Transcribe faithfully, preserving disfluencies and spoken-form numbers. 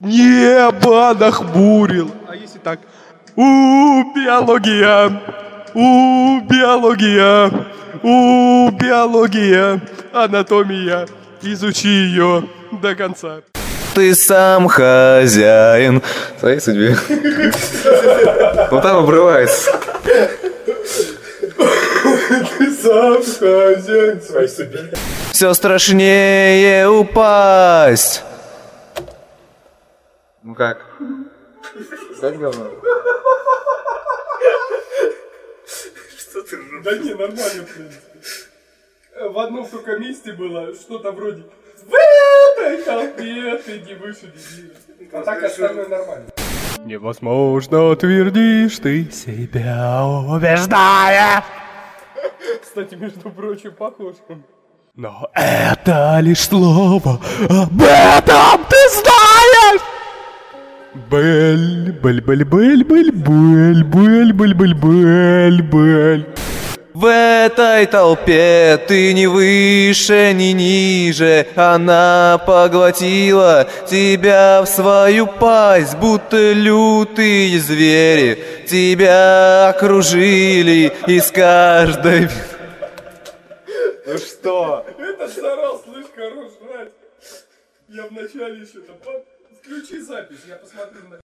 Небо нахмурил. А если так? У, биология, у, биология, у, биология, анатомия. Изучи ее до конца. Ты сам хозяин своей судьбы. Ну там обрывается. Ты сам хозяин своей судьбы. Все страшнее упасть. Ну как? Сказать говно? Что ты ржешь? Да не, нормально, в принципе. В одном только месте было что-то вроде в этой толпе ты не выше дебила. А так остальное нормально. Невозможно, твердишь ты себя, убеждая. Кстати, между прочим, похож. Но это лишь слово, об этом ты знаешь. Бель, бель, бель, бель, бель, бель, бель, бель, бель, бель, бель. В этой толпе ты ни выше, ни ниже. Она поглотила тебя в свою пасть, будто лютые звери тебя окружили из каждой... Ну что? Это старал, слышь, хорош жрать. Я вначале еще-то... Включи запись, я посмотрю на...